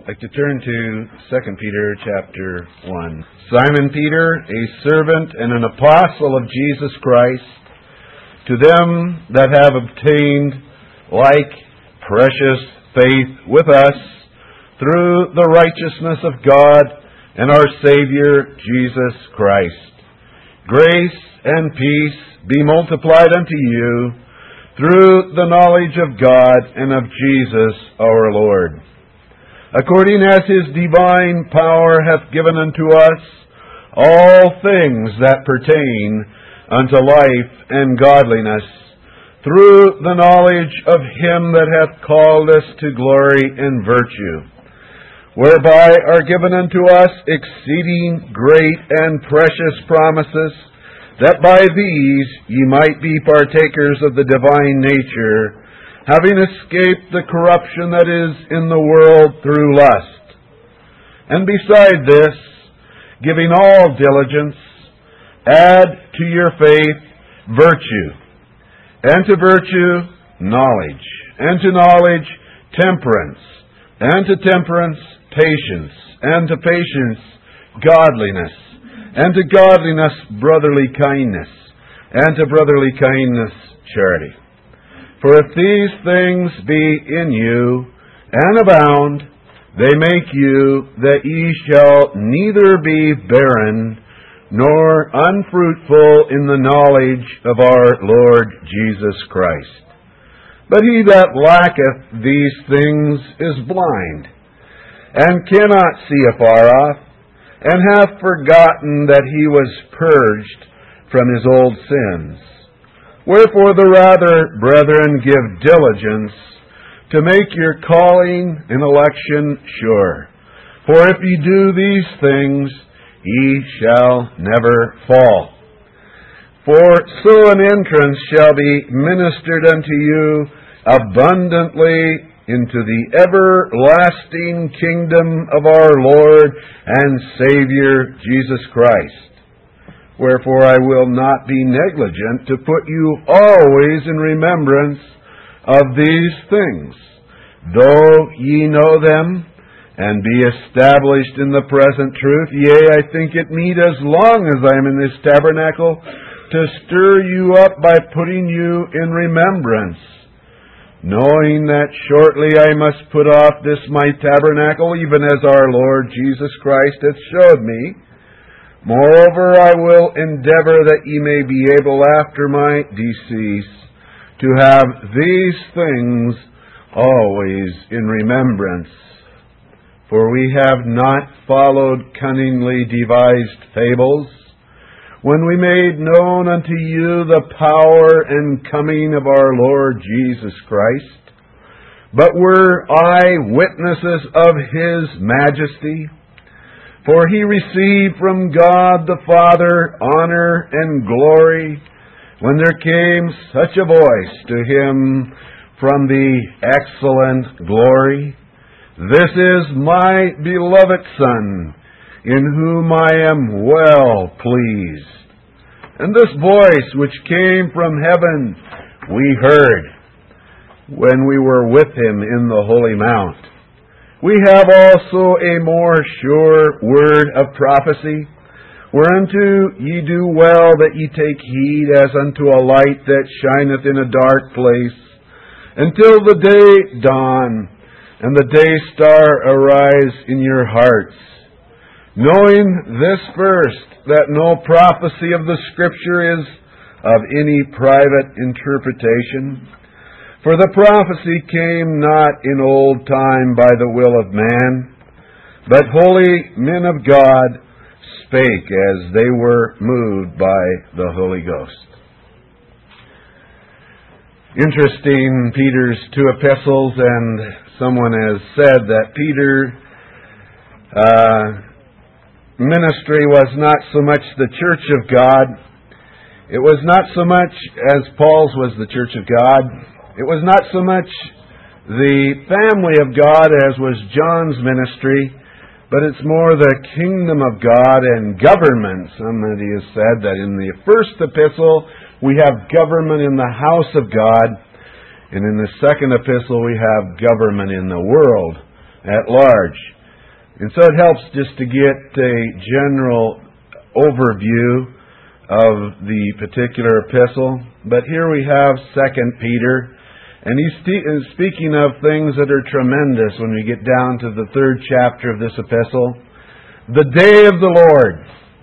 I'd like to turn to 2 Peter chapter 1. Simon Peter, a servant and an apostle of Jesus Christ, to them that have obtained like precious faith with us through the righteousness of God and our Savior Jesus Christ. Grace and peace be multiplied unto you through the knowledge of God and of Jesus our Lord, according as His divine power hath given unto us all things that pertain unto life and godliness, through the knowledge of Him that hath called us to glory and virtue, whereby are given unto us exceeding great and precious promises, that by these ye might be partakers of the divine nature, having escaped the corruption that is in the world through lust. And beside this, giving all diligence, add to your faith virtue, and to virtue knowledge, and to knowledge temperance, and to temperance patience, and to patience godliness, and to godliness brotherly kindness, and to brotherly kindness charity. For if these things be in you, and abound, they make you that ye shall neither be barren, nor unfruitful in the knowledge of our Lord Jesus Christ. But he that lacketh these things is blind, and cannot see afar off, and hath forgotten that he was purged from his old sins. Wherefore the rather, brethren, give diligence to make your calling and election sure. For if ye do these things, ye shall never fall. For so an entrance shall be ministered unto you abundantly into the everlasting kingdom of our Lord and Savior Jesus Christ. Wherefore I will not be negligent to put you always in remembrance of these things, though ye know them, and be established in the present truth. Yea, I think it meet, as long as I am in this tabernacle, to stir you up by putting you in remembrance, knowing that shortly I must put off this my tabernacle, even as our Lord Jesus Christ hath showed me. Moreover, I will endeavor that ye may be able after my decease to have these things always in remembrance. For we have not followed cunningly devised fables, when we made known unto you the power and coming of our Lord Jesus Christ, but were eyewitnesses of His majesty. For He received from God the Father honor and glory, when there came such a voice to Him from the excellent glory, This is my beloved Son, in whom I am well pleased. And this voice which came from heaven we heard when we were with Him in the holy mount. We have also a more sure word of prophecy, whereunto ye do well that ye take heed as unto a light that shineth in a dark place, until the day dawn, and the day star arise in your hearts. Knowing this first, that no prophecy of the Scripture is of any private interpretation. For the prophecy came not in old time by the will of man, but holy men of God spake as they were moved by the Holy Ghost. Interesting, Peter's two epistles, and someone has said that Peter's ministry was not so much the church of God. It was not so much as Paul's was the church of God. It was not so much the family of God as was John's ministry, but it's more the kingdom of God and government. Somebody has said that in the first epistle we have government in the house of God, and in the second epistle we have government in the world at large. And so it helps just to get a general overview of the particular epistle. But here we have 2 Peter, and he's speaking of things that are tremendous when we get down to the 3rd chapter of this epistle. The day of the Lord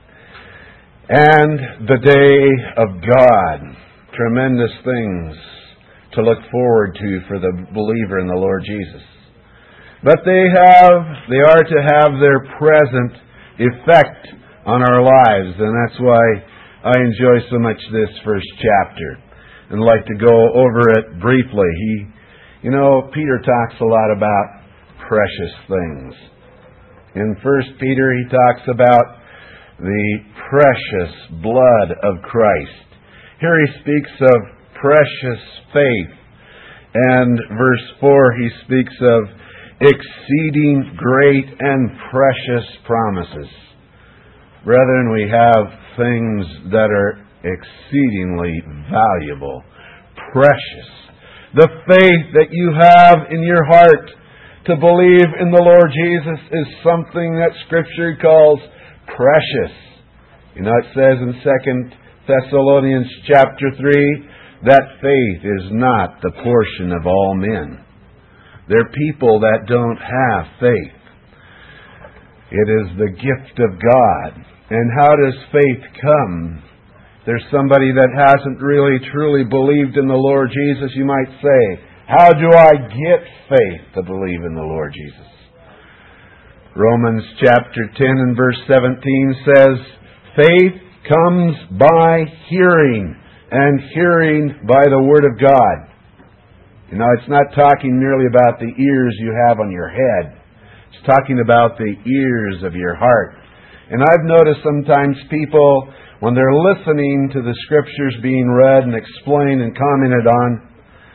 and the day of God. Tremendous things to look forward to for the believer in the Lord Jesus. But they are to have their present effect on our lives, and that's why I enjoy so much this first chapter and like to go over it briefly. Peter talks a lot about precious things. In 1 Peter, he talks about the precious blood of Christ. Here he speaks of precious faith. And verse 4, he speaks of exceeding great and precious promises. Brethren, we have things that are exceedingly valuable, precious. The faith that you have in your heart to believe in the Lord Jesus is something that Scripture calls precious. It says in 2 Thessalonians chapter 3 that faith is not the portion of all men. There are people that don't have faith. It is the gift of God. And how does faith come? There's somebody that hasn't really truly believed in the Lord Jesus. You might say, how do I get faith to believe in the Lord Jesus? Romans chapter 10 and verse 17 says, faith comes by hearing, and hearing by the Word of God. It's not talking merely about the ears you have on your head. It's talking about the ears of your heart. And I've noticed sometimes people, when they're listening to the Scriptures being read and explained and commented on,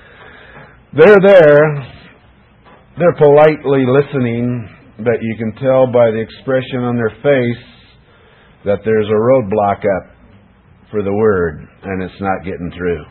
they're politely listening, but you can tell by the expression on their face that there's a roadblock up for the Word, and it's not getting through.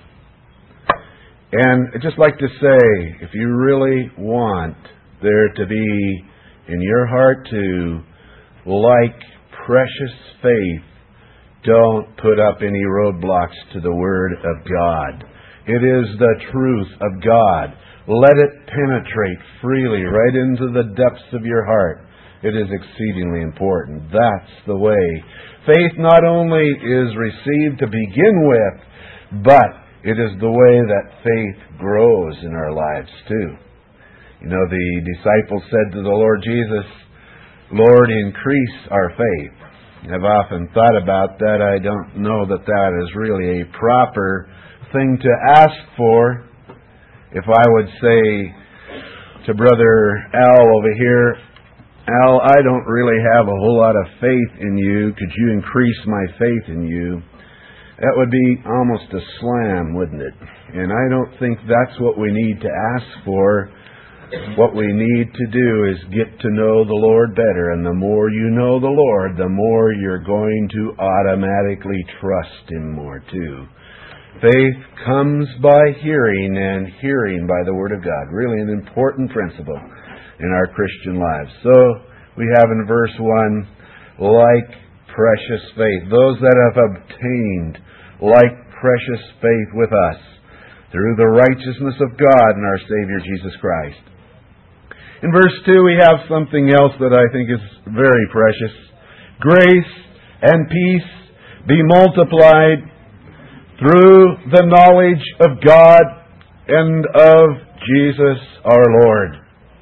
And I'd just like to say, if you really want there to be in your heart to like precious faith, don't put up any roadblocks to the Word of God. It is the truth of God. Let it penetrate freely right into the depths of your heart. It is exceedingly important. That's the way. Faith not only is received to begin with, but it is the way that faith grows in our lives too. The disciples said to the Lord Jesus, Lord, increase our faith. I've often thought about that. I don't know that is really a proper thing to ask for. If I would say to Brother Al over here, Al, I don't really have a whole lot of faith in you. Could you increase my faith in you? That would be almost a slam, wouldn't it? And I don't think that's what we need to ask for. What we need to do is get to know the Lord better. And the more you know the Lord, the more you're going to automatically trust Him more too. Faith comes by hearing, and hearing by the Word of God. Really an important principle in our Christian lives. So we have in verse 1, like precious faith. Those that have obtained like precious faith with us through the righteousness of God and our Savior Jesus Christ. In verse 2 we have something else that I think is very precious. Grace and peace be multiplied through the knowledge of God and of Jesus our Lord.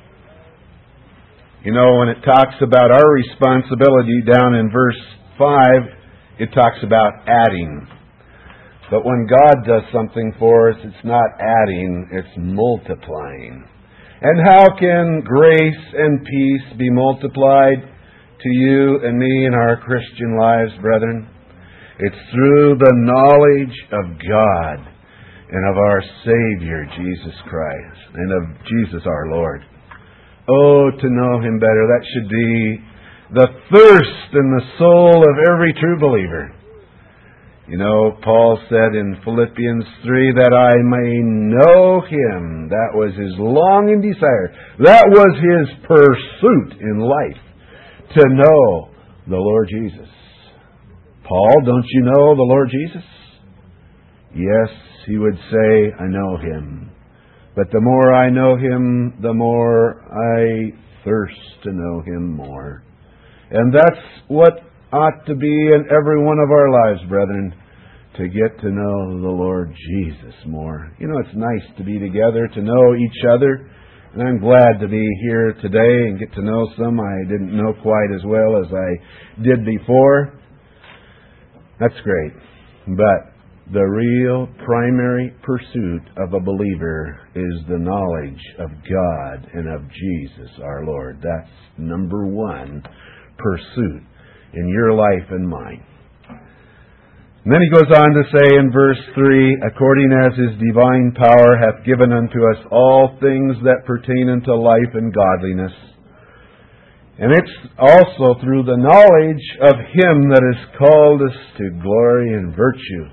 When it talks about our responsibility down in verse 5, it talks about adding. But when God does something for us, it's not adding, it's multiplying. And how can grace and peace be multiplied to you and me in our Christian lives, brethren? It's through the knowledge of God and of our Savior, Jesus Christ, and of Jesus our Lord. Oh, to know Him better. That should be the thirst in the soul of every true believer. Paul said in Philippians 3 that I may know Him. That was his longing desire. That was his pursuit in life. to know the Lord Jesus. Paul, don't you know the Lord Jesus? Yes, he would say, I know Him. But the more I know Him, the more I thirst to know Him more. And that's what ought to be in every one of our lives, brethren, to get to know the Lord Jesus more. You know, it's nice to be together, to know each other. And I'm glad to be here today and get to know some I didn't know quite as well as I did before. That's great. But the real primary pursuit of a believer is the knowledge of God and of Jesus our Lord. That's number one pursuit in your life and mine. And then he goes on to say in verse 3, according as His divine power hath given unto us all things that pertain unto life and godliness. And it's also through the knowledge of Him that has called us to glory and virtue.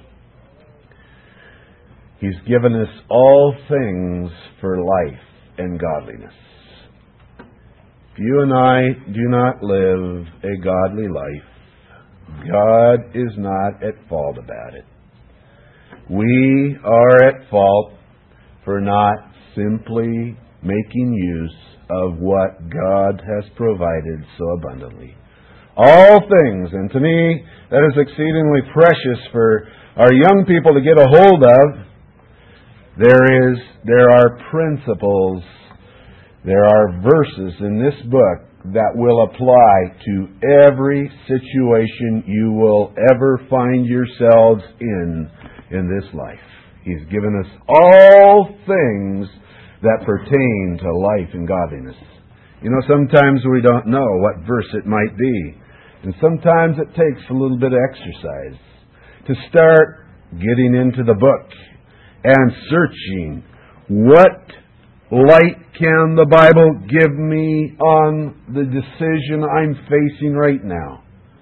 He's given us all things for life and godliness. If you and I do not live a godly life, God is not at fault about it. We are at fault for not simply making use of what God has provided so abundantly. All things, and to me, that is exceedingly precious for our young people to get a hold of. There are principles, there are verses in this book that will apply to every situation you will ever find yourselves in this life. He's given us all things that pertain to life and godliness. You know, sometimes we don't know what verse it might be. And sometimes it takes a little bit of exercise to start getting into the book and searching what light can the Bible give me on the decision I'm facing right now.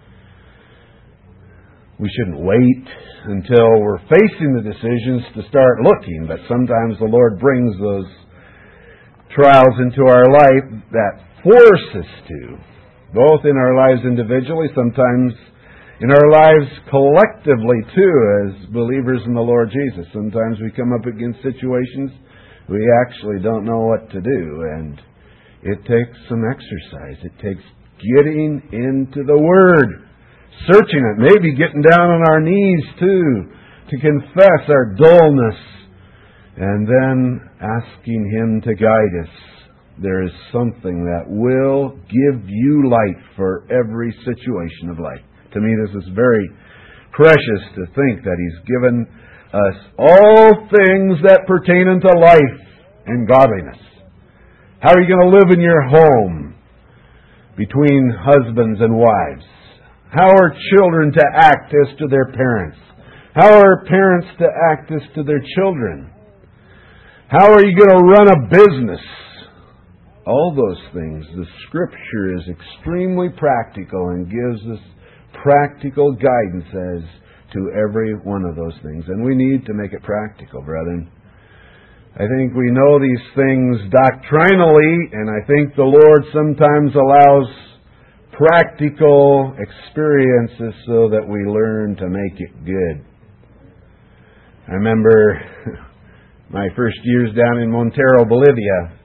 We shouldn't wait until we're facing the decisions to start looking, but sometimes the Lord brings those trials into our life that force us to, both in our lives individually, sometimes in our lives collectively too, as believers in the Lord Jesus. Sometimes we come up against situations we actually don't know what to do, and it takes some exercise. It takes getting into the Word, searching it, maybe getting down on our knees too, to confess our dullness, and then asking Him to guide us. There is something that will give you light for every situation of life. To me, this is very precious to think that He's given us all things that pertain unto life and godliness. How are you going to live in your home between husbands and wives? How are children to act as to their parents? How are parents to act as to their children? How are you going to run a business? All those things. The Scripture is extremely practical and gives us practical guidance as to every one of those things. And we need to make it practical, brethren. I think we know these things doctrinally, and I think the Lord sometimes allows practical experiences so that we learn to make it good. I remember my first years down in Montero, Bolivia.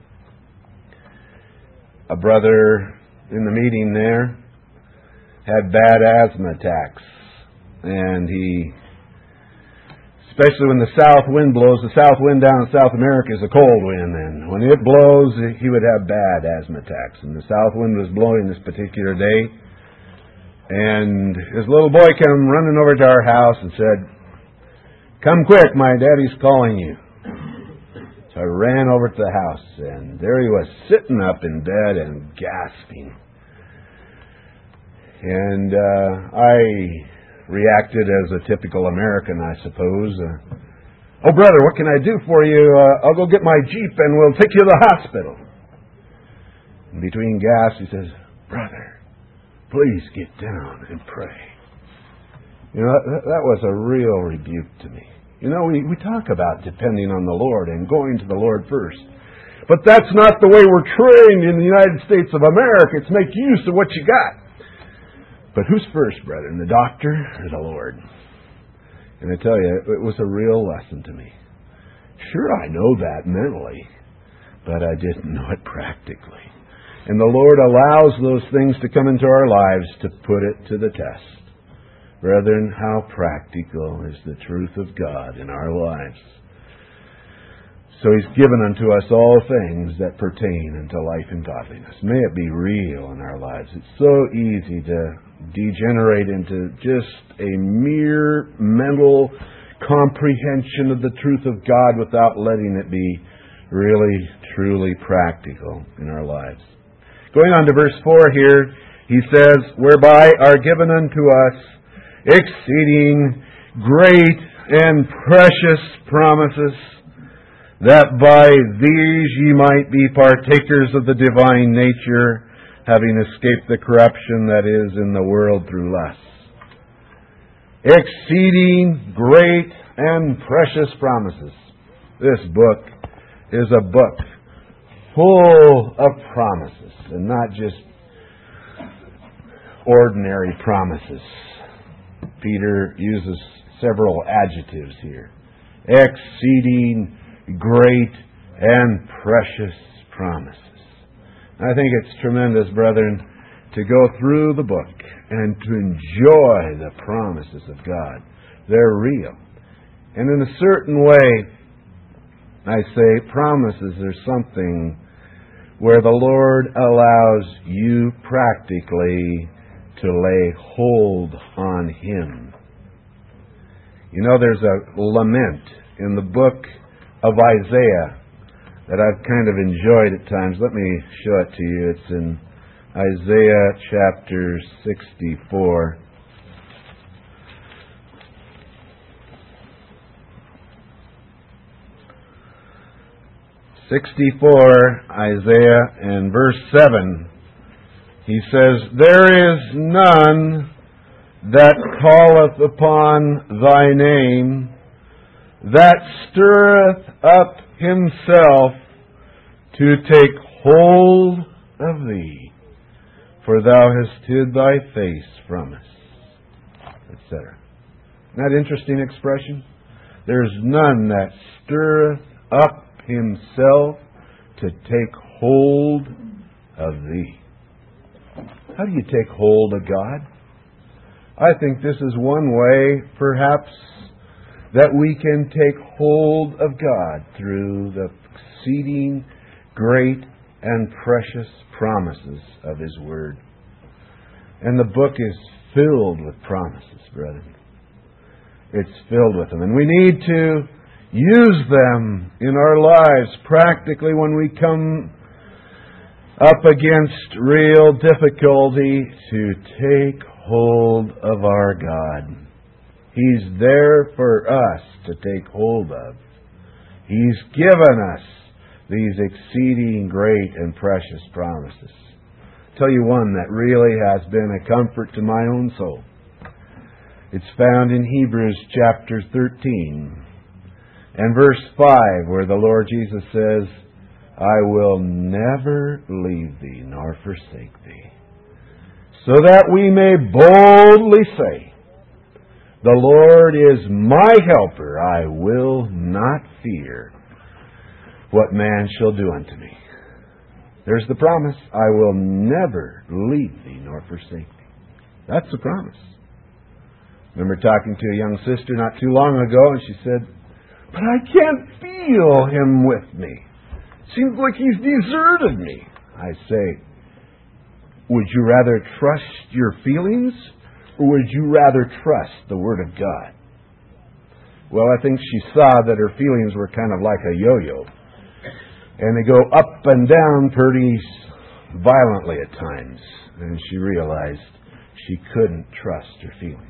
A brother in the meeting there had bad asthma attacks. And he, especially when the south wind blows, the south wind down in South America is a cold wind, and when it blows, he would have bad asthma attacks. And the south wind was blowing this particular day, and his little boy came running over to our house and said, "Come quick, my daddy's calling you." So I ran over to the house, and there he was, sitting up in bed and gasping. And I reacted as a typical American, I suppose. "Oh, brother, what can I do for you? I'll go get my Jeep and we'll take you to the hospital." And between gasps, he says, "Brother, please get down and pray." You know, that was a real rebuke to me. You know, we talk about depending on the Lord and going to the Lord first. But that's not the way we're trained in the United States of America. It's make use of what you got. But who's first, brethren, the doctor or the Lord? And I tell you, it was a real lesson to me. Sure, I know that mentally, but I didn't know it practically. And the Lord allows those things to come into our lives to put it to the test. Brethren, how practical is the truth of God in our lives. So He's given unto us all things that pertain unto life and godliness. May it be real in our lives. It's so easy to degenerate into just a mere mental comprehension of the truth of God without letting it be really, truly practical in our lives. Going on to verse 4 here, he says, whereby are given unto us exceeding great and precious promises, that by these ye might be partakers of the divine nature, having escaped the corruption that is in the world through lust. Exceeding great and precious promises. This book is a book full of promises, and not just ordinary promises. Peter uses several adjectives here. Exceeding great and precious promises. I think it's tremendous, brethren, to go through the book and to enjoy the promises of God. They're real. And in a certain way, I say promises are something where the Lord allows you practically to lay hold on Him. You know, there's a lament in the book of Isaiah that I've kind of enjoyed at times. Let me show it to you. It's in Isaiah chapter 64. Isaiah, and verse 7, he says, there is none that calleth upon thy name, that stirreth up himself to take hold of thee, for thou hast hid thy face from us, etc. Isn't that an interesting expression? There's none that stirreth up himself to take hold of thee. How do you take hold of God? I think this is one way, perhaps, that we can take hold of God through the exceeding great and precious promises of His Word. And the book is filled with promises, brethren. It's filled with them. And we need to use them in our lives practically when we come up against real difficulty to take hold of our God. He's there for us to take hold of. He's given us these exceeding great and precious promises. I'll tell you one that really has been a comfort to my own soul. It's found in Hebrews chapter 13 and verse 5, where the Lord Jesus says, I will never leave thee nor forsake thee, so that we may boldly say, the Lord is my helper, I will not fear what man shall do unto me. There's the promise. I will never leave thee nor forsake thee. That's the promise. Remember talking to a young sister not too long ago, and she said, but I can't feel him with me. Seems like he's deserted me. I say, would you rather trust your feelings, or would you rather trust the Word of God? Well, I think she saw that her feelings were kind of like a yo-yo. And they go up and down pretty violently at times. And she realized she couldn't trust her feelings.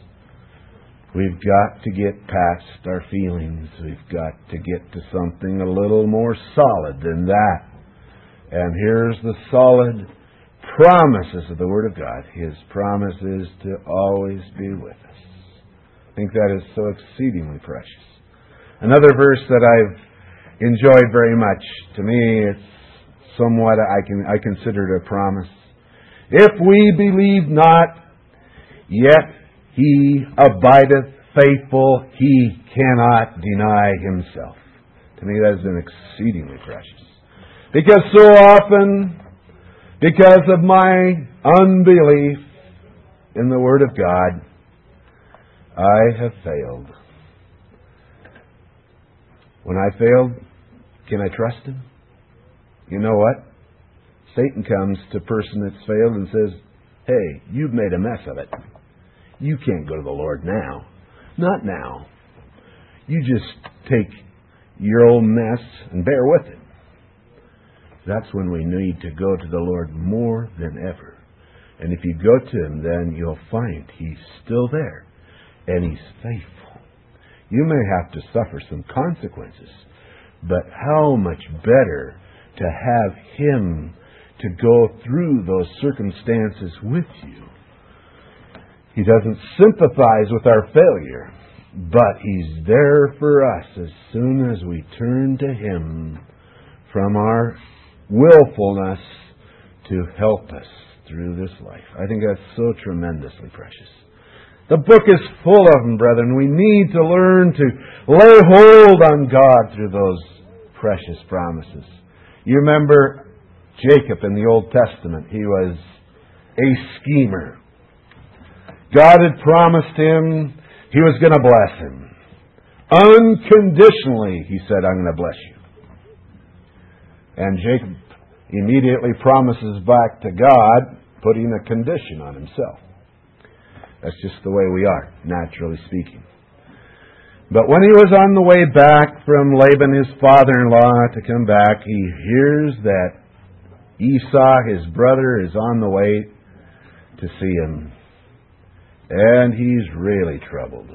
We've got to get past our feelings. We've got to get to something a little more solid than that. And here's the solid promises of the Word of God. His promise is to always be with us. I think that is so exceedingly precious. Another verse that I've enjoyed very much. To me, it's somewhat, I consider it a promise. If we believe not, yet He abideth faithful, He cannot deny Himself. To me, that has been exceedingly precious. Because so often, because of my unbelief in the Word of God, I have failed. When I failed, can I trust Him? You know what? Satan comes to a person that's failed and says, hey, you've made a mess of it. You can't go to the Lord now. Not now. You just take your old mess and bear with it. That's when we need to go to the Lord more than ever. And if you go to Him, then you'll find He's still there. And He's faithful. You may have to suffer some consequences. But how much better to have Him to go through those circumstances with you. He doesn't sympathize with our failure, but He's there for us as soon as we turn to Him from our willfulness to help us through this life. I think that's so tremendously precious. The book is full of them, brethren. We need to learn to lay hold on God through those precious promises. You remember Jacob in the Old Testament. He was a schemer. God had promised him He was going to bless him. Unconditionally, He said, I'm going to bless you. And Jacob immediately promises back to God, putting a condition on himself. That's just the way we are, naturally speaking. But when he was on the way back from Laban, his father-in-law, to come back, he hears that Esau, his brother, is on the way to see him. And he's really troubled.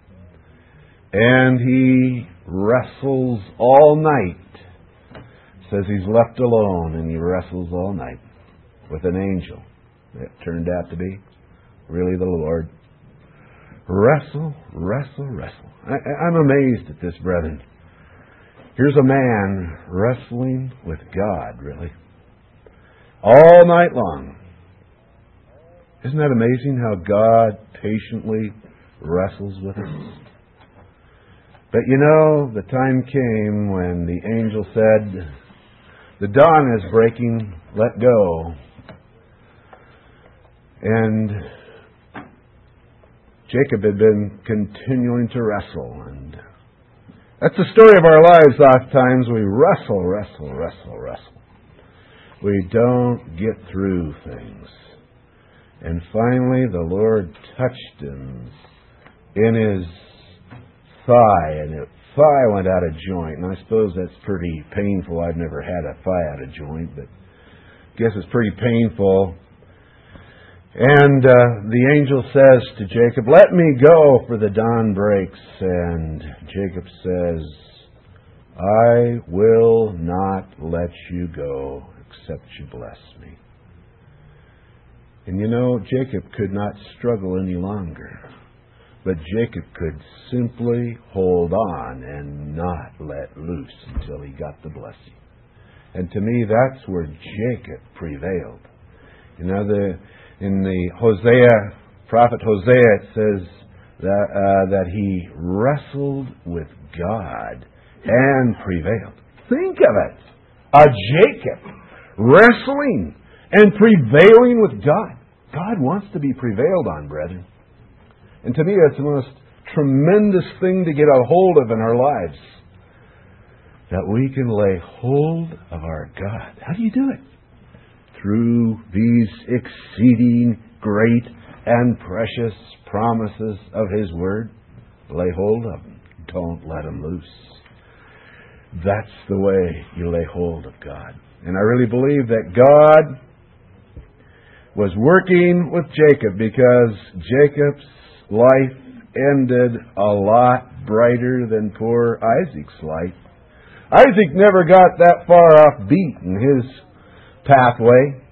And he wrestles all night. Says he's left alone, and he wrestles all night with an angel. It turned out to be really the Lord. Wrestle, wrestle, wrestle. I'm amazed at this, brethren. Here's a man wrestling with God, really. All night long. Isn't that amazing how God patiently wrestles with us? But you know, the time came when the angel said, the dawn is breaking, let go. And Jacob had been continuing to wrestle. And that's the story of our lives. Oftentimes we wrestle, wrestle, wrestle, wrestle. We don't get through things. And finally the Lord touched him in his thigh, and his thigh went out of joint. And I suppose that's pretty painful. I've never had a thigh out of joint, but I guess it's pretty painful. And the angel says to Jacob, let me go, for the dawn breaks. And Jacob says, I will not let you go except you bless me. And you know, Jacob could not struggle any longer. But Jacob could simply hold on and not let loose until he got the blessing. And to me, that's where Jacob prevailed. You know, in the Hosea, prophet Hosea, it says that he wrestled with God and prevailed. Think of it. A Jacob wrestling and prevailing with God. God wants to be prevailed on, brethren. And to me, that's the most tremendous thing to get a hold of in our lives. That we can lay hold of our God. How do you do it? Through these exceeding great and precious promises of His Word. Lay hold of them. Don't let them loose. That's the way you lay hold of God. And I really believe that God was working with Jacob, because Jacob's life ended a lot brighter than poor Isaac's life. Isaac never got that far off beat in his pathway.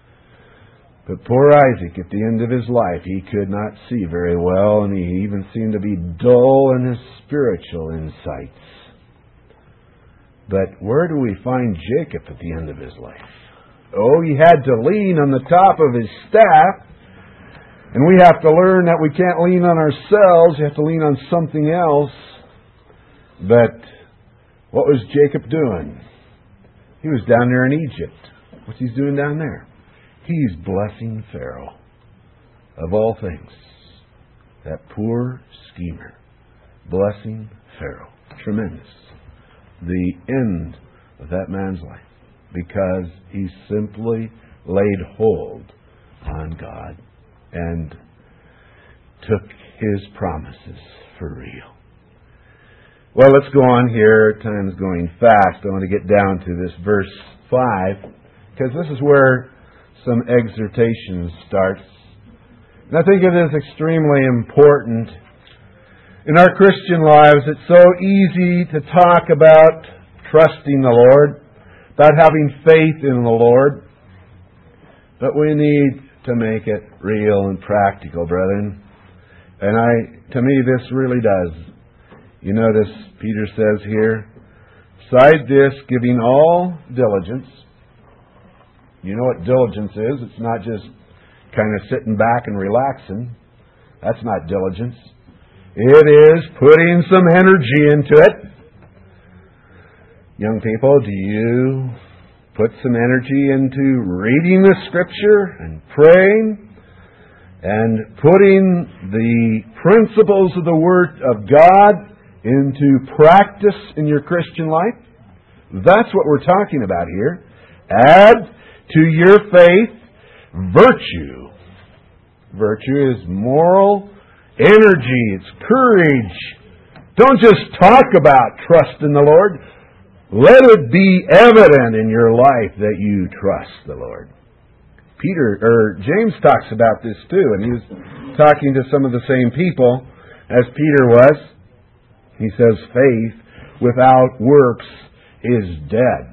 But poor Isaac, at the end of his life, he could not see very well, and he even seemed to be dull in his spiritual insights. But where do we find Jacob at the end of his life? Oh, he had to lean on the top of his staff. And we have to learn that we can't lean on ourselves. We have to lean on something else. But what was Jacob doing? He was down there in Egypt. What's he doing down there? He's blessing Pharaoh. Of all things. That poor schemer. Blessing Pharaoh. Tremendous. The end of that man's life. Because he simply laid hold on God and took His promises for real. Well, let's go on here. Time's going fast. I want to get down to this verse 5, because this is where some exhortation starts. And I think it is extremely important. In our Christian lives, it's so easy to talk about trusting the Lord, about having faith in the Lord. But we need to make it real and practical, brethren. And to me, this really does. You notice Peter says here, "Beside this, giving all diligence." You know what diligence is? It's not just kind of sitting back and relaxing. That's not diligence. It is putting some energy into it. Young people, do you put some energy into reading the Scripture and praying and putting the principles of the Word of God into practice in your Christian life? That's what we're talking about here. Add to your faith virtue. Virtue is moral energy. It's courage. Don't just talk about trust in the Lord. Let it be evident in your life that you trust the Lord. James talks about this too, and he was talking to some of the same people as Peter was. He says, faith without works is dead.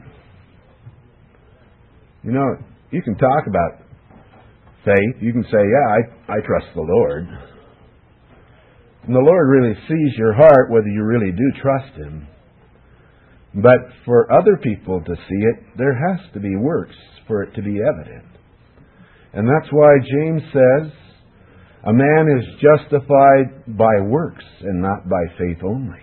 You know, you can talk about faith. You can say, yeah, I trust the Lord. And the Lord really sees your heart, whether you really do trust Him. But for other people to see it, there has to be works for it to be evident. And that's why James says, a man is justified by works and not by faith only.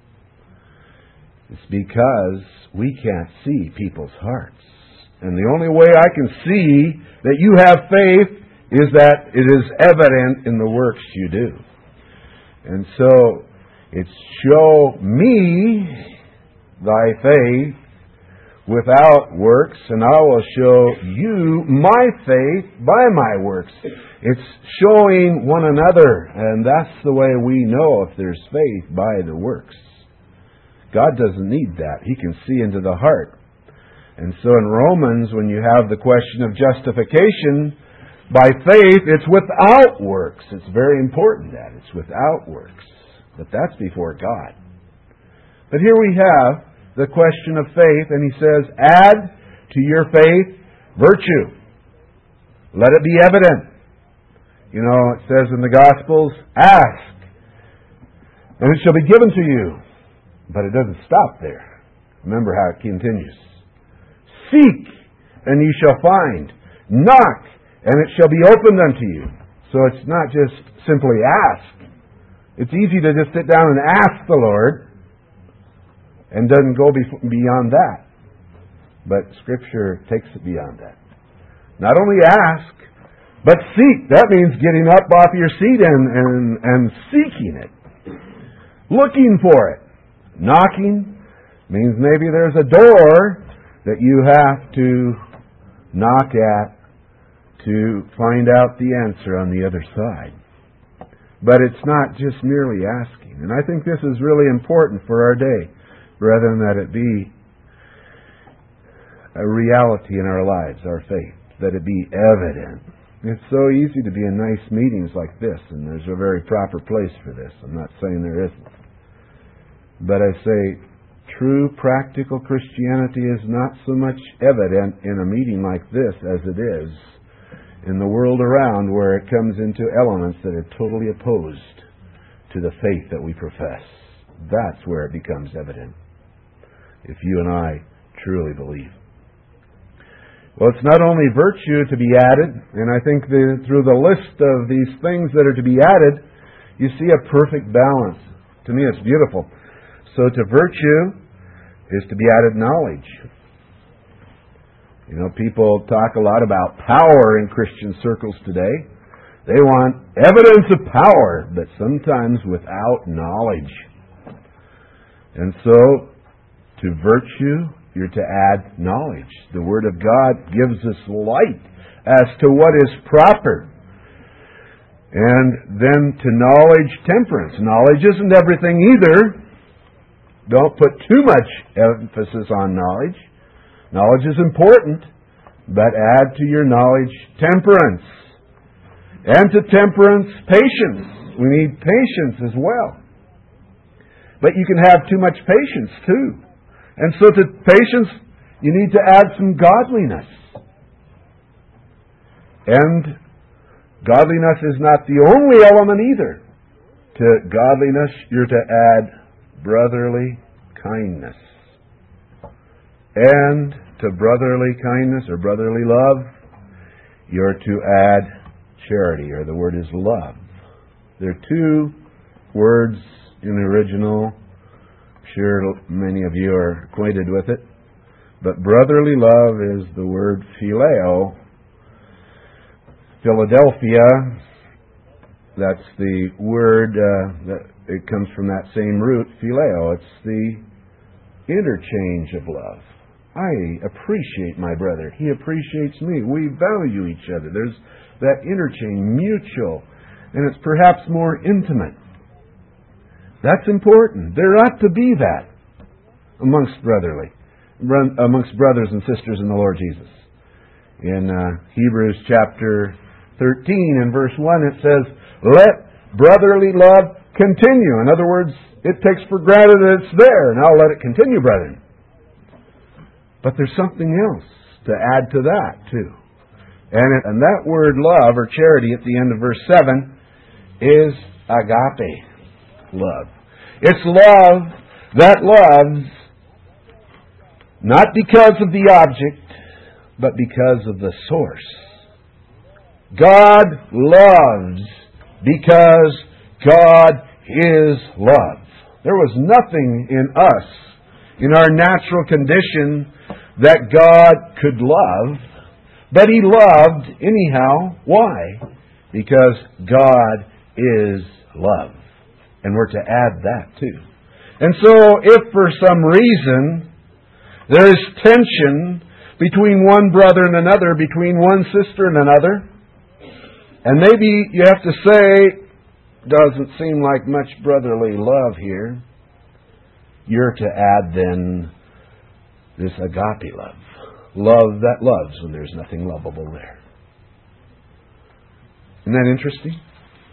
It's because we can't see people's hearts. And the only way I can see that you have faith is that it is evident in the works you do. And so, it's show me thy faith without works, and I will show you my faith by my works. It's showing one another, and that's the way we know if there's faith, by the works. God doesn't need that. He can see into the heart. And so in Romans, when you have the question of justification by faith, it's without works. It's very important that it's without works. But that's before God. But here we have the question of faith, and he says, add to your faith virtue. Let it be evident. You know, it says in the Gospels, ask, and it shall be given to you. But it doesn't stop there. Remember how it continues. Seek, and ye shall find. Knock, and it shall be opened unto you. So it's not just simply ask. It's easy to just sit down and ask the Lord, and doesn't go beyond that. But Scripture takes it beyond that. Not only ask, but seek. That means getting up off your seat and seeking it. Looking for it. Knocking means maybe there's a door that you have to knock at to find out the answer on the other side. But it's not just merely asking. And I think this is really important for our day, rather than that it be a reality in our lives, our faith, that it be evident. It's so easy to be in nice meetings like this, and there's a very proper place for this. I'm not saying there isn't. But I say, true practical Christianity is not so much evident in a meeting like this as it is in the world around, where it comes into elements that are totally opposed to the faith that we profess. That's where it becomes evident. if you and I truly believe. Well, it's not only virtue to be added, and I think through the list of these things that are to be added, you see a perfect balance. To me, it's beautiful. So to virtue is to be added knowledge. You know, people talk a lot about power in Christian circles today. They want evidence of power, but sometimes without knowledge. And so, to virtue, you're to add knowledge. The Word of God gives us light as to what is proper. And then to knowledge, temperance. Knowledge isn't everything either. Don't put too much emphasis on knowledge. Knowledge is important, but add to your knowledge temperance. And to temperance, patience. We need patience as well. But you can have too much patience too. And so to patience, you need to add some godliness. And godliness is not the only element either. To godliness, you're to add brotherly kindness. And to brotherly kindness or brotherly love, you're to add charity, or the word is love. There are two words in the original. I'm sure many of you are acquainted with it. But brotherly love is the word phileo. Philadelphia, that's the word, that it comes from that same root, phileo. It's the interchange of love. I appreciate my brother. He appreciates me. We value each other. There's that interchange, mutual, and it's perhaps more intimate. That's important. There ought to be that amongst brothers and sisters in the Lord Jesus. In Hebrews chapter 13 and verse 1, it says, "Let brotherly love continue." In other words, it takes for granted that it's there. Now let it continue, brethren. But there's something else to add to that, too. And that word love, or charity, at the end of verse 7, is agape love. It's love that loves not because of the object, but because of the source. God loves because God is love. There was nothing in us, in our natural condition, that God could love, but He loved anyhow. Why? Because God is love. And we're to add that too. And so, if for some reason there is tension between one brother and another, between one sister and another, and maybe you have to say, doesn't seem like much brotherly love here, you're to add then this agape love. Love that loves when there's nothing lovable there. Isn't that interesting?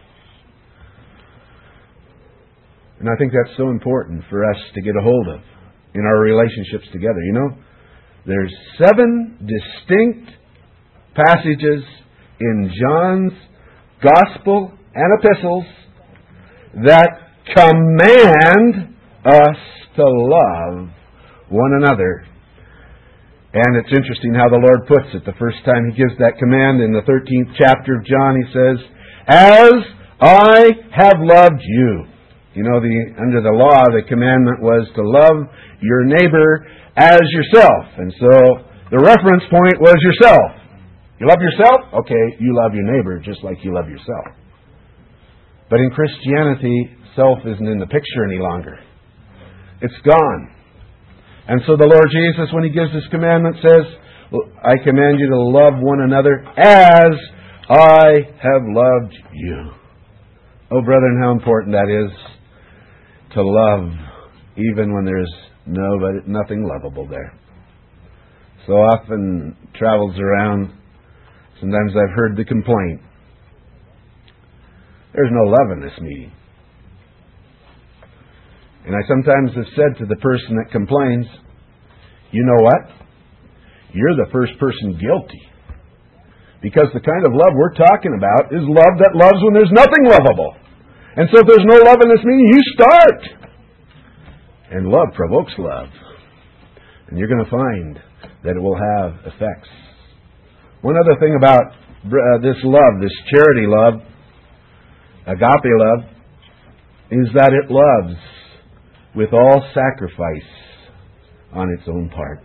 And I think that's so important for us to get a hold of in our relationships together. You know, there's 7 distinct passages in John's Gospel and epistles that command us to love one another. And it's interesting how the Lord puts it. The first time He gives that command in the 13th chapter of John, He says, "As I have loved you." You know, under the law, the commandment was to love your neighbor as yourself. And so the reference point was yourself. You love yourself? Okay, you love your neighbor just like you love yourself. But in Christianity, self isn't in the picture any longer. It's gone. And so the Lord Jesus, when He gives His commandment, says, "I command you to love one another as I have loved you." Oh, brethren, how important that is to love even when there's nothing lovable there. So often travels around, sometimes I've heard the complaint, "There's no love in this meeting." And I sometimes have said to the person that complains, "You know what? You're the first person guilty. Because the kind of love we're talking about is love that loves when there's nothing lovable. And so if there's no love in this meeting, you start. And love provokes love. And you're going to find that it will have effects. One other thing about this love, this charity love, agape love, is that it loves with all sacrifice on its own part.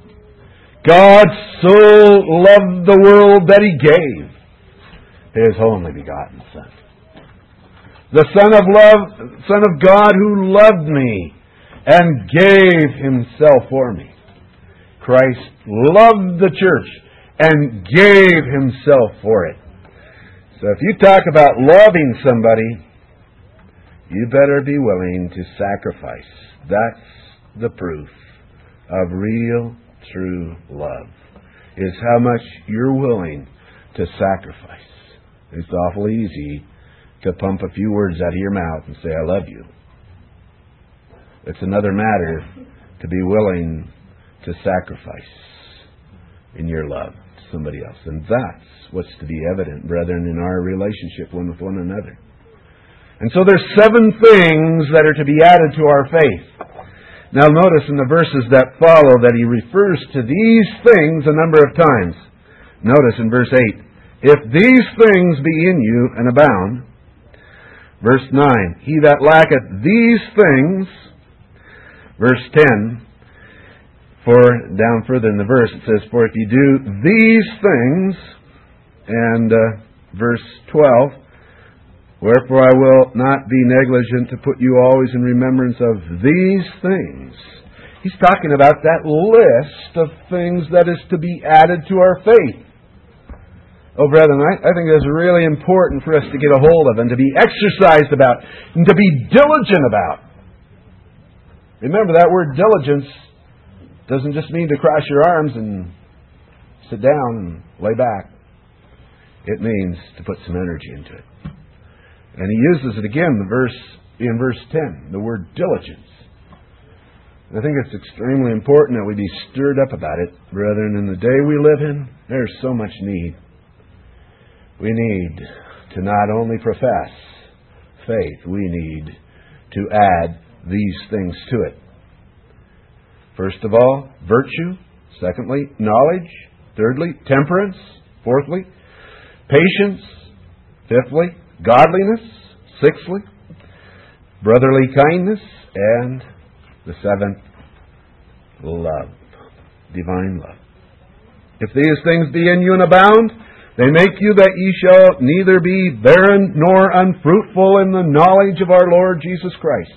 God so loved the world that He gave His only begotten Son. The Son of God who loved me and gave Himself for me. Christ loved the church and gave Himself for it. So if you talk about loving somebody, you better be willing to sacrifice. That's the proof of real, true love, is how much you're willing to sacrifice. It's awful easy to pump a few words out of your mouth and say, I love you. It's another matter to be willing to sacrifice in your love to somebody else. And that's what's to be evident, brethren, in our relationship one with one another. And so there's 7 things that are to be added to our faith. Now notice in the verses that follow that he refers to these things a number of times. Notice in verse 8, if these things be in you and abound. Verse 9, he that lacketh these things. Verse 10, for down further in the verse it says, for if you do these things. And verse 12, wherefore I will not be negligent to put you always in remembrance of these things. He's talking about that list of things that is to be added to our faith. Oh, brethren, I think that's really important for us to get a hold of and to be exercised about and to be diligent about. Remember, that word diligence doesn't just mean to cross your arms and sit down and lay back. It means to put some energy into it. And he uses it again in verse 10, the word diligence. I think it's extremely important that we be stirred up about it, brethren. In the day we live in, there's so much need. We need to not only profess faith, we need to add these things to it. First of all, virtue. Secondly, knowledge. Thirdly, temperance. Fourthly, patience. Fifthly, godliness. Sixthly, brotherly kindness. And the 7th, love. Divine love. If these things be in you and abound, they make you that ye shall neither be barren nor unfruitful in the knowledge of our Lord Jesus Christ.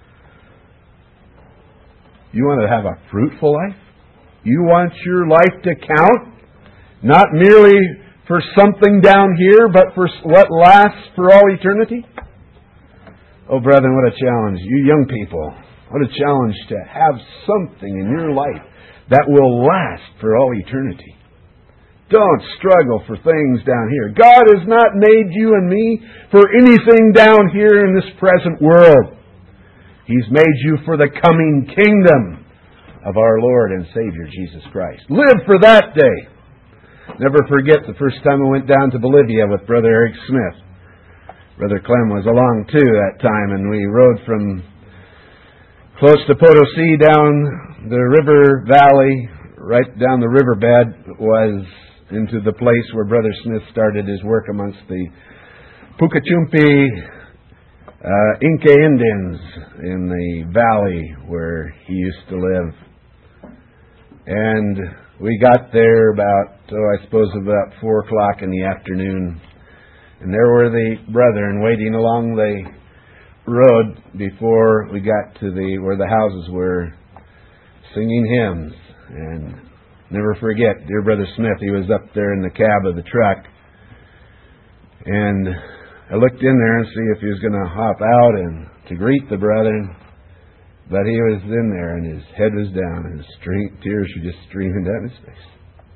You want to have a fruitful life? You want your life to count? Not merely for something down here, but for what lasts for all eternity? Oh, brethren, what a challenge. You young people, what a challenge to have something in your life that will last for all eternity. Don't struggle for things down here. God has not made you and me for anything down here in this present world. He's made you for the coming kingdom of our Lord and Savior Jesus Christ. Live for that day. Never forget the first time I went down to Bolivia with Brother Eric Smith. Brother Clem was along too that time, and we rode from close to Potosi down the river valley, right down the riverbed was into the place where Brother Smith started his work amongst the Pucachumpi Inca Indians in the valley where he used to live. And we got there about 4 o'clock in the afternoon. And there were the brethren waiting along the road before we got to where the houses were, singing hymns. And never forget, dear Brother Smith, he was up there in the cab of the truck. And I looked in there and see if he was going to hop out and to greet the brethren. But he was in there and his head was down and his tears were just streaming down his face.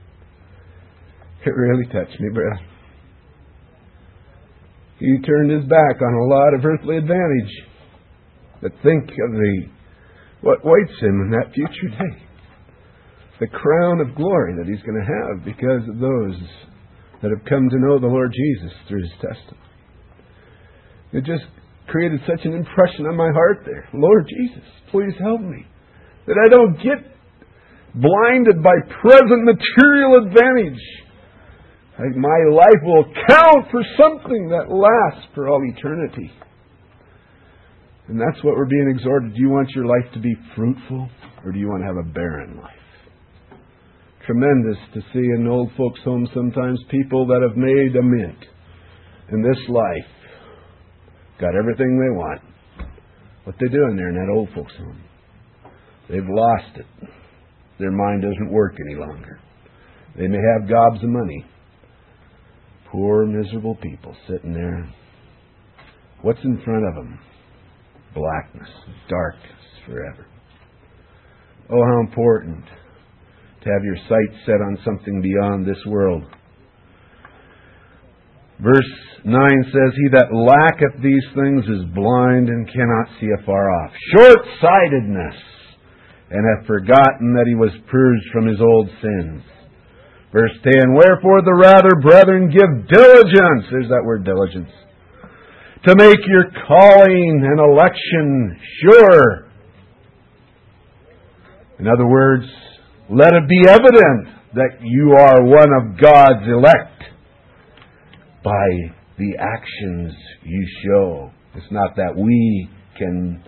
It really touched me, brother. He turned his back on a lot of earthly advantage. But think of what waits him in that future day. The crown of glory that he's going to have because of those that have come to know the Lord Jesus through his testimony. It just created such an impression on my heart there. Lord Jesus, please help me that I don't get blinded by present material advantage. My life will count for something that lasts for all eternity. And that's what we're being exhorted. Do you want your life to be fruitful, or do you want to have a barren life? Tremendous to see in old folks' homes sometimes people that have made a mint in this life. Got everything they want. What they doing there in that old folks' home? They've lost it. Their mind doesn't work any longer. They may have gobs of money. Poor, miserable people sitting there. What's in front of them? Blackness, darkness forever. Oh, how important to have your sights set on something beyond this world. Verse 9 says, He that lacketh these things is blind and cannot see afar off. Short-sightedness, and hath forgotten that he was purged from his old sins. Verse 10, Wherefore the rather, brethren, give diligence, there's that word diligence, to make your calling and election sure. In other words, let it be evident that you are one of God's elect by the actions you show. It's not that we can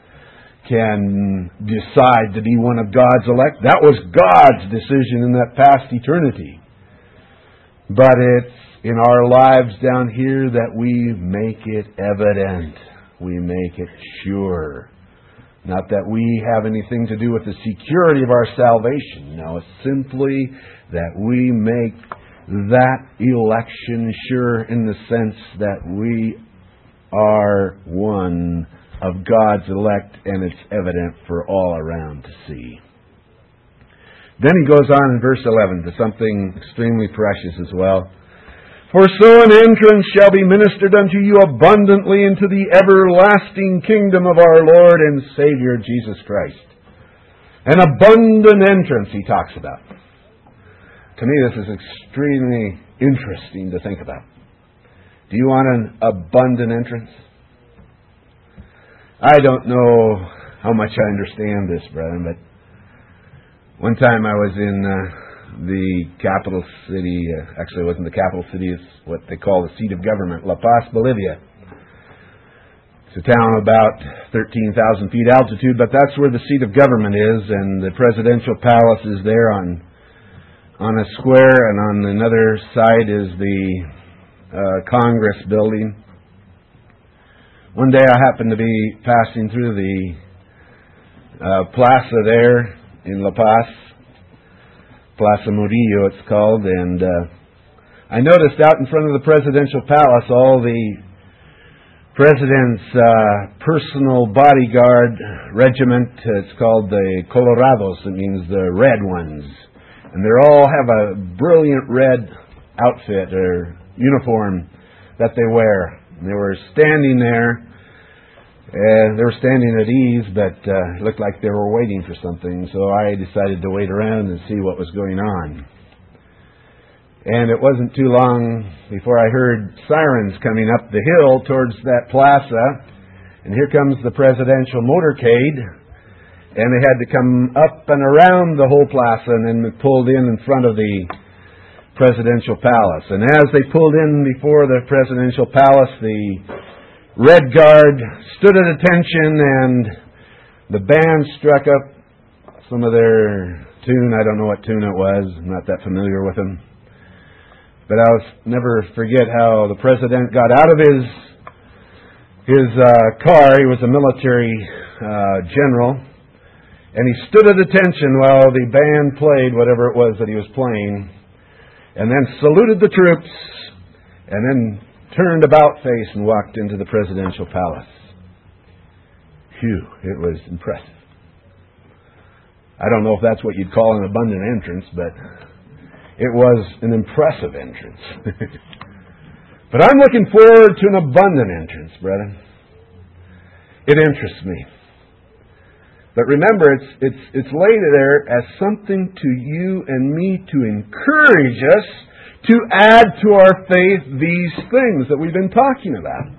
decide to be one of God's elect. That was God's decision in that past eternity. But it's in our lives down here that we make it evident. We make it sure. Not that we have anything to do with the security of our salvation. No, it's simply that we make that election sure in the sense that we are one of God's elect, and it's evident for all around to see. Then he goes on in verse 11 to something extremely precious as well. For so an entrance shall be ministered unto you abundantly into the everlasting kingdom of our Lord and Savior Jesus Christ. An abundant entrance he talks about. To me, this is extremely interesting to think about. Do you want an abundant entrance? I don't know how much I understand this, brethren, but one time I was in the capital city. Actually, it wasn't the capital city. It's what they call the seat of government, La Paz, Bolivia. It's a town about 13,000 feet altitude, but that's where the seat of government is, and the presidential palace is there on a square, and on another side is the Congress building. One day I happened to be passing through the plaza there in La Paz, Plaza Murillo it's called, and I noticed out in front of the presidential palace all the president's personal bodyguard regiment. It's called the Colorados. It means the red ones. And they all have a brilliant red outfit or uniform that they wear. And they were standing there. They were standing at ease, but it looked like they were waiting for something. So I decided to wait around and see what was going on. And it wasn't too long before I heard sirens coming up the hill towards that plaza. And here comes the presidential motorcade. And they had to come up and around the whole plaza and then pulled in front of the presidential palace. And as they pulled in before the presidential palace, the Red Guard stood at attention and the band struck up some of their tune. I don't know what tune it was. I'm not that familiar with them. But I'll never forget how the president got out of his car. He was a military general. And he stood at attention while the band played whatever it was that he was playing, and then saluted the troops, and then turned about face and walked into the presidential palace. Phew, it was impressive. I don't know if that's what you'd call an abundant entrance, but it was an impressive entrance. But I'm looking forward to an abundant entrance, brethren. It interests me. But remember, it's laid there as something to you and me to encourage us to add to our faith these things that we've been talking about.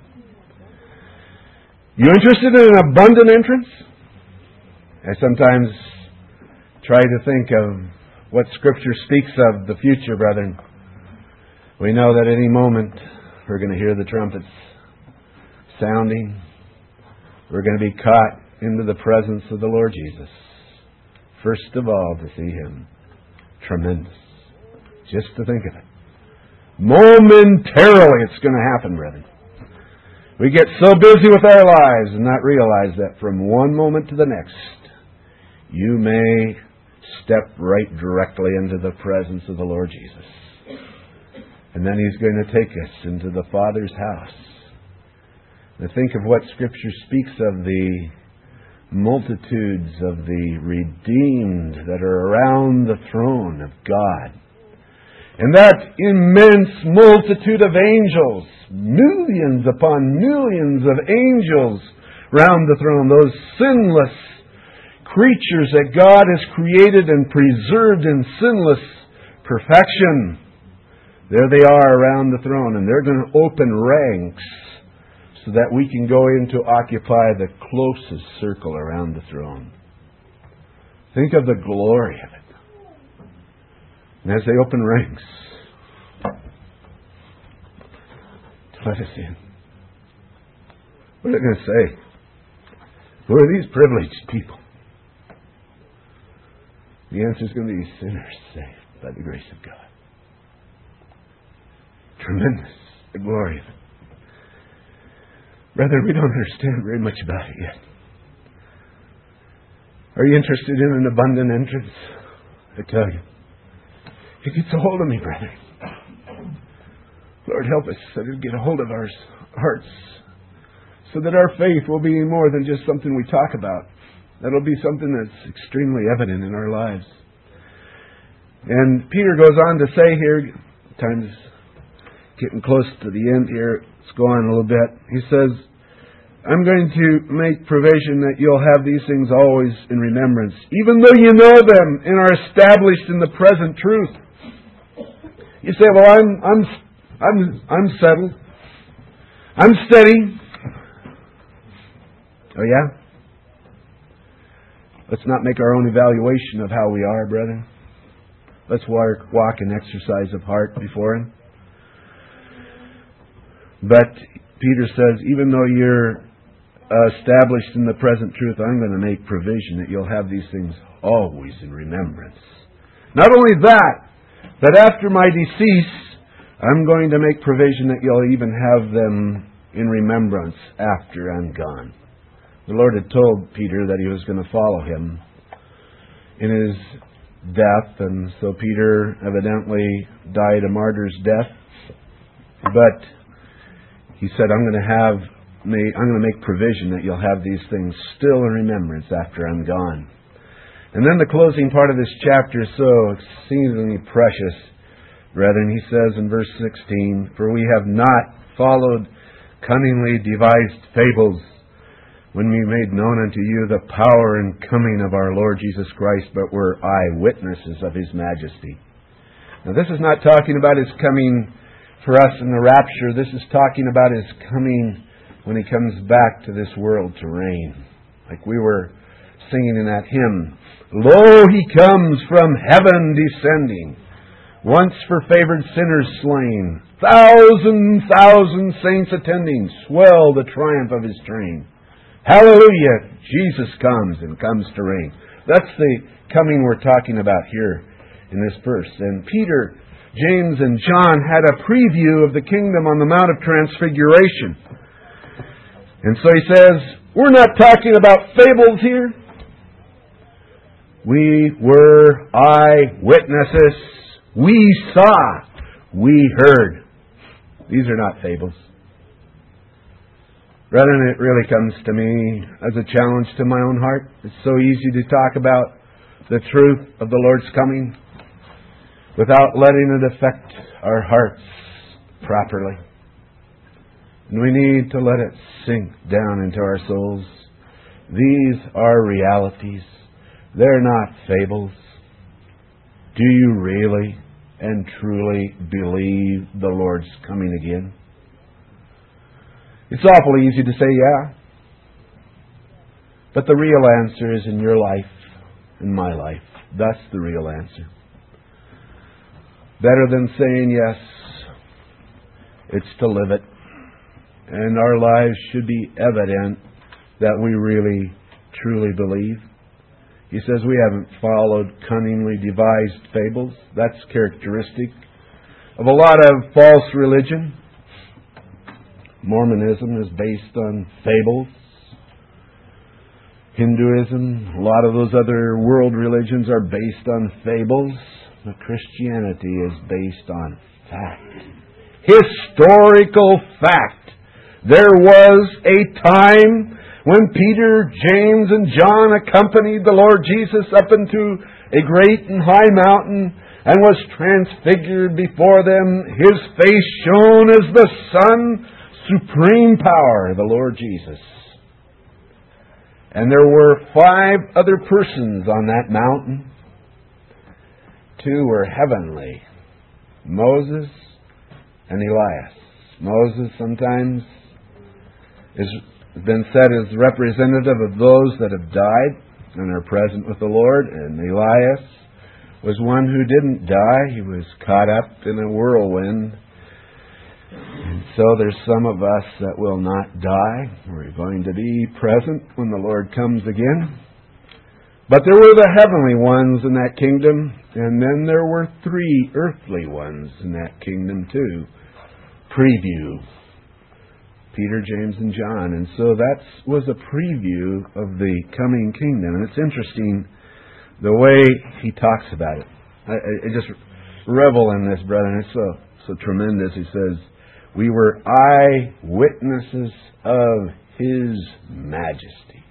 You interested in an abundant entrance? I sometimes try to think of what Scripture speaks of the future, brethren, we know that any moment we're going to hear the trumpets sounding. We're going to be caught into the presence of the Lord Jesus. First of all, to see Him. Tremendous. Just to think of it. Momentarily it's going to happen, brethren. We get so busy with our lives and not realize that from one moment to the next, you may step right directly into the presence of the Lord Jesus. And then He's going to take us into the Father's house. And think of what Scripture speaks of, the multitudes of the redeemed that are around the throne of God. And that immense multitude of angels, millions upon millions of angels round the throne, those sinless creatures that God has created and preserved in sinless perfection. There they are around the throne, and they're going to open ranks so that we can go in to occupy the closest circle around the throne. Think of the glory of it. And as they open ranks, let us in. What are they going to say? Who are these privileged people? The answer is going to be sinners saved by the grace of God. Tremendous, the glory of it. Brother, we don't understand very much about it yet. Are you interested in an abundant entrance? I tell you. It gets a hold of me, brother. Lord, help us that it get a hold of our hearts so that our faith will be more than just something we talk about. That'll be something that's extremely evident in our lives. And Peter goes on to say here, time's getting close to the end here. Let's go on a little bit. He says, I'm going to make provision that you'll have these things always in remembrance, even though you know them and are established in the present truth. You say, well, I'm settled. I'm steady. Oh, yeah? Let's not make our own evaluation of how we are, brethren. Let's walk in exercise of heart before Him. But Peter says, even though you're established in the present truth, I'm going to make provision that you'll have these things always in remembrance. Not only that, but after my decease, I'm going to make provision that you'll even have them in remembrance after I'm gone. The Lord had told Peter that He was going to follow Him in His death, and so Peter evidently died a martyr's death. But He said, I'm going to make provision that you'll have these things still in remembrance after I'm gone. And then the closing part of this chapter is so exceedingly precious, brethren. He says in verse 16, for we have not followed cunningly devised fables when we made known unto you the power and coming of our Lord Jesus Christ, but were eyewitnesses of His majesty. Now this is not talking about His coming for us in the rapture. This is talking about His coming when He comes back to this world to reign. Like we were singing in that hymn, lo, He comes from heaven descending, once for favored sinners slain, thousand saints attending, swell the triumph of His train. Hallelujah! Jesus comes and comes to reign. That's the coming we're talking about here in this verse. And Peter, James, and John had a preview of the kingdom on the Mount of Transfiguration. And so he says, we're not talking about fables here. We were eyewitnesses. We saw. We heard. These are not fables. Brethren, it really comes to me as a challenge to my own heart. It's so easy to talk about the truth of the Lord's coming without letting it affect our hearts properly. And we need to let it sink down into our souls. These are realities. They're not fables. Do you really and truly believe the Lord's coming again? It's awfully easy to say, yeah. But the real answer is in your life, in my life. That's the real answer. Better than saying yes, it's to live it. And our lives should be evident that we really, truly believe. He says we haven't followed cunningly devised fables. That's characteristic of a lot of false religion. Mormonism is based on fables. Hinduism, a lot of those other world religions are based on fables. But Christianity is based on fact. Historical fact. There was a time when Peter, James, and John accompanied the Lord Jesus up into a great and high mountain and was transfigured before them. His face shone as the sun, supreme power, the Lord Jesus. And there were 5 other persons on that mountain. 2 were heavenly, Moses and Elias. Moses sometimes has been said as representative of those that have died and are present with the Lord, and Elias was one who didn't die. He was caught up in a whirlwind. And so there's some of us that will not die. We're going to be present when the Lord comes again. But there were the heavenly ones in that kingdom, and then there were 3 earthly ones in that kingdom too. Preview. Peter, James, and John. And so that was a preview of the coming kingdom. And it's interesting the way he talks about it. I just revel in this, brethren. It's so tremendous. He says, we were eyewitnesses of His majesty.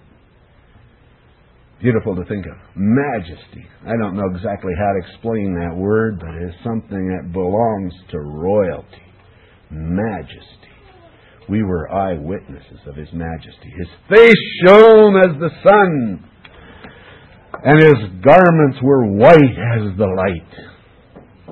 Beautiful to think of. Majesty. I don't know exactly how to explain that word, but it's something that belongs to royalty. Majesty. We were eyewitnesses of His majesty. His face shone as the sun, and His garments were white as the light.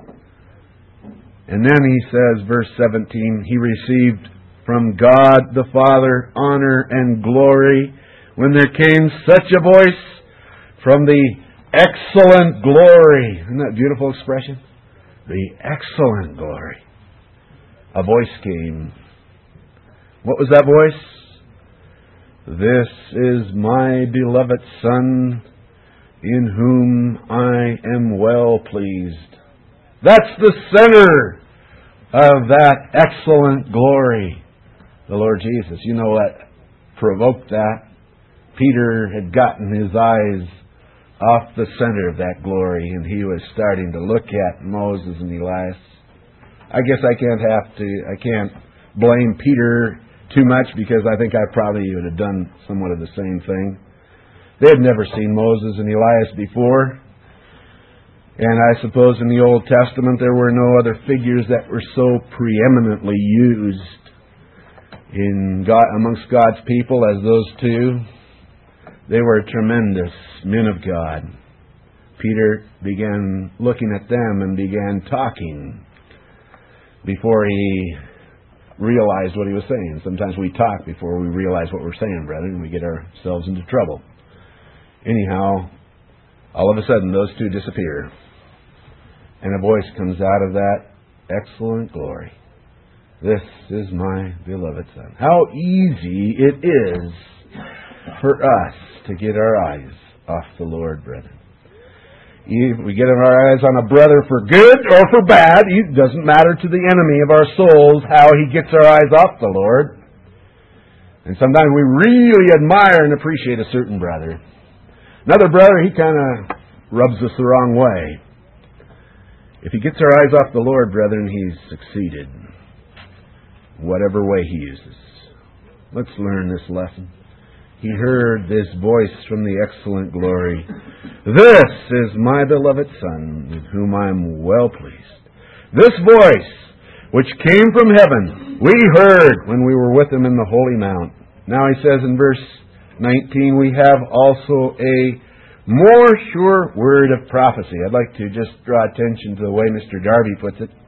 And then he says, verse 17, He received from God the Father honor and glory when there came such a voice from the excellent glory. Isn't that a beautiful expression? The excellent glory. A voice came. What was that voice? This is my beloved Son, in whom I am well pleased. That's the center of that excellent glory, the Lord Jesus. You know what provoked that? Peter had gotten his eyes off the center of that glory, and he was starting to look at Moses and Elias. I guess I can't blame Peter too much, because I think I probably would have done somewhat of the same thing. They had never seen Moses and Elias before. And I suppose in the Old Testament there were no other figures that were so preeminently used amongst God's people as those 2. They were tremendous men of God. Peter began looking at them and began talking before he realized what he was saying. Sometimes we talk before we realize what we're saying, brethren, and we get ourselves into trouble. Anyhow, all of a sudden those 2 disappear. And a voice comes out of that excellent glory. This is my beloved Son. How easy it is for us to get our eyes off the Lord, brethren. If we get our eyes on a brother for good or for bad, it doesn't matter to the enemy of our souls how he gets our eyes off the Lord. And sometimes we really admire and appreciate a certain brother. Another brother, he kind of rubs us the wrong way. If he gets our eyes off the Lord, brethren, he's succeeded. Whatever way he uses. Let's learn this lesson. He heard this voice from the excellent glory. This is my beloved Son, with whom I am well pleased. This voice, which came from heaven, we heard when we were with Him in the holy mount. Now he says in verse 19, we have also a more sure word of prophecy. I'd like to just draw attention to the way Mr. Darby puts it.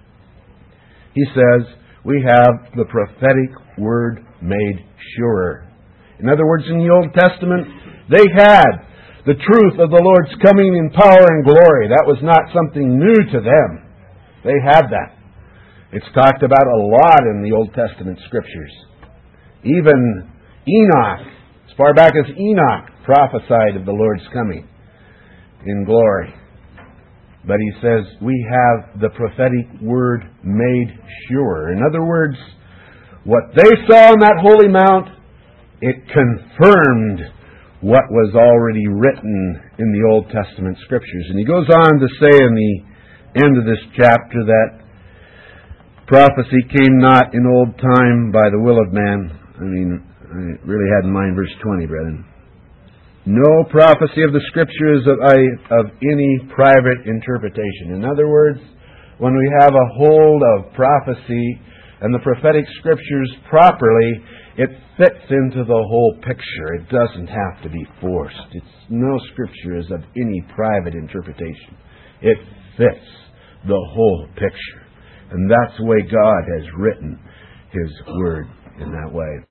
He says, we have the prophetic word made surer. In other words, in the Old Testament, they had the truth of the Lord's coming in power and glory. That was not something new to them. They had that. It's talked about a lot in the Old Testament Scriptures. Even Enoch, as far back as Enoch, prophesied of the Lord's coming in glory. But he says, we have the prophetic word made sure. In other words, what they saw on that holy mount, it confirmed what was already written in the Old Testament Scriptures. And he goes on to say in the end of this chapter that prophecy came not in old time by the will of man. I really had in mind verse 20, brethren. No prophecy of the Scriptures of any private interpretation. In other words, when we have a hold of prophecy and the prophetic Scriptures properly, it fits into the whole picture. It doesn't have to be forced. No Scripture is of any private interpretation. It fits the whole picture. And that's the way God has written His Word, in that way.